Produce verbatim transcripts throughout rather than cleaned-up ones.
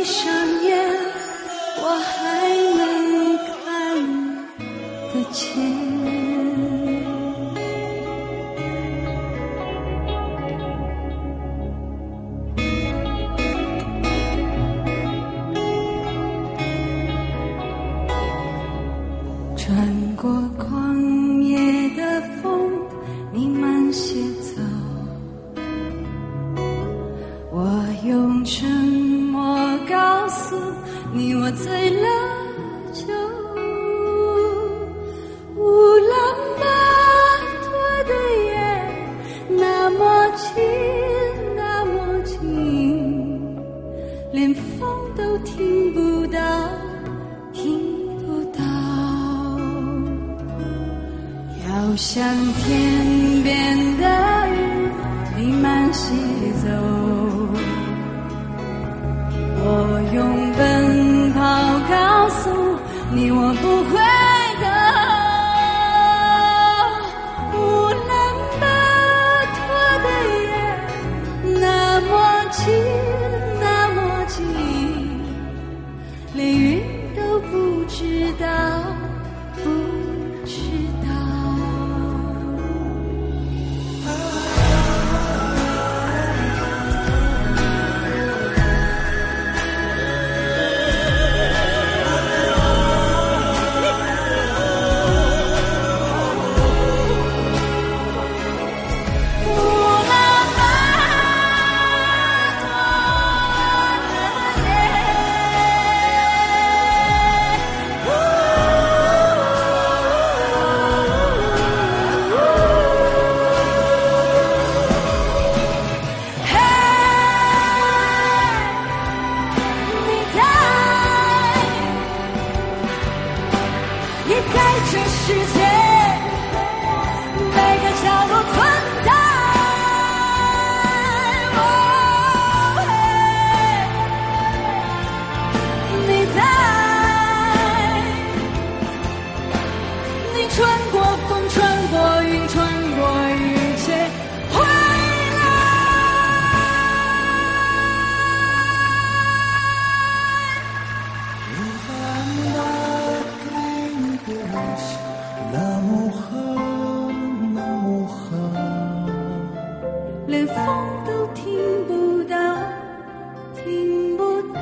上眼，我还没看得见。穿过旷野的风，弥漫鞋走，我用沉默告诉你，我醉了酒。乌兰巴托的夜那么近那么近，连风都听不到听不到，要向天边的云弥漫西走，我用奔跑告诉你，我不会的。乌兰巴托的夜那么近那么近，连云都不知道不知道。你在这世界每个角落存在，哦，你在，你穿过风，穿过云，穿过一切，回来。 那么好，那么好， 连风都听不到，听不到。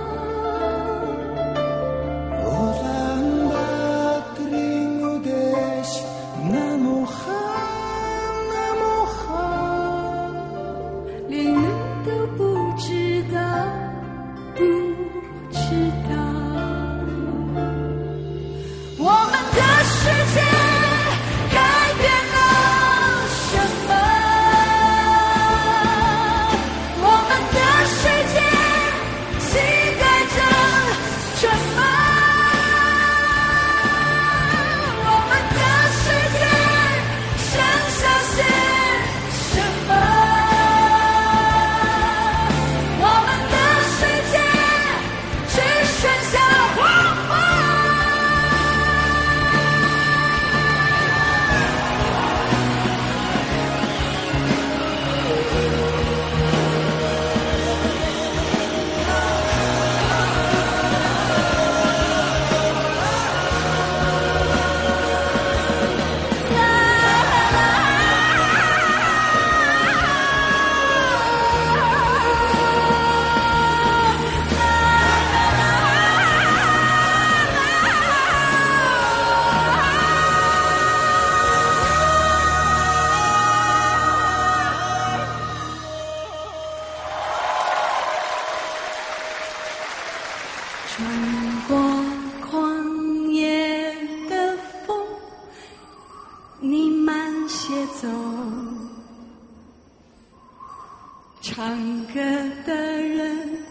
乌兰巴托的西，那么好，那么好， 连云都不知道，不知道。我们的世界改变了什么？我们的世界期待着什么？我们的世界剩下些什么？我们的世界只剩下荒漠。穿过旷野的风，你慢些走，唱歌的人